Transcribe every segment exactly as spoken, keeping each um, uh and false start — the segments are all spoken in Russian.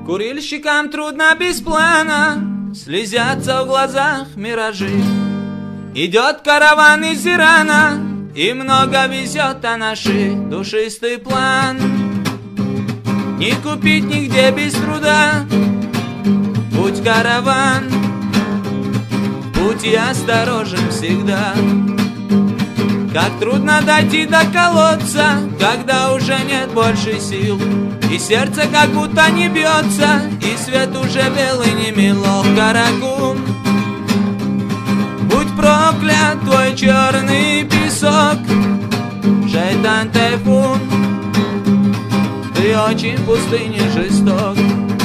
Курильщикам трудно без плана, слезятся в глазах миражи. Идет караван из Ирана, и много везет о наши душистый план. Не купить нигде без труда, путь караван, путь осторожен всегда. Как трудно дойти до колодца, когда уже нет больше сил, и сердце как будто не бьется, и свет уже белый не мило. Каракум, будь проклят твой черный песок, шайтан тайфун, ты очень в пустыне жесток.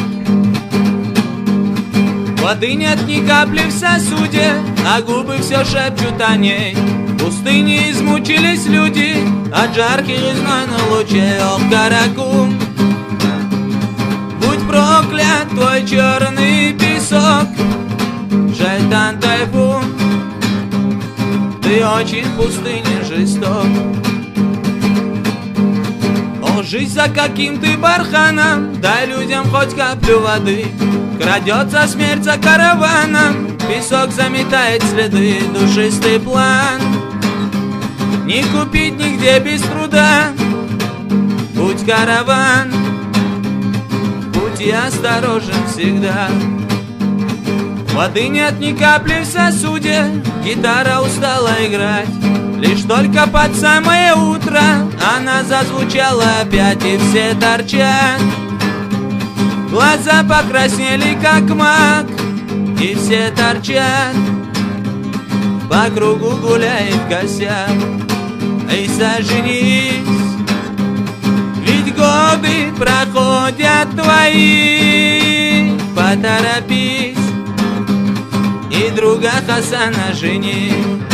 Воды нет ни капли в сосуде, а губы все шепчут о ней. В пустыне измучились люди от жарких и знойных лучей. Ох, Каракум, будь проклят твой черный песок, шайтан тайфун, ты очень в пустыне жесток. О, жизнь за каким ты барханом, дай людям хоть каплю воды. Крадется смерть за караваном, песок заметает следы, душистый план. Не купить нигде без труда, путь караван, путь осторожен всегда. Воды нет ни капли в сосуде, гитара устала играть. Лишь только под самое утро она зазвучала опять, и все торчат. Глаза покраснели, как мак, и все торчат. По кругу гуляет косяк. Эй, соженись, ведь годы проходят твои. Поторопись и друга Хасана жени.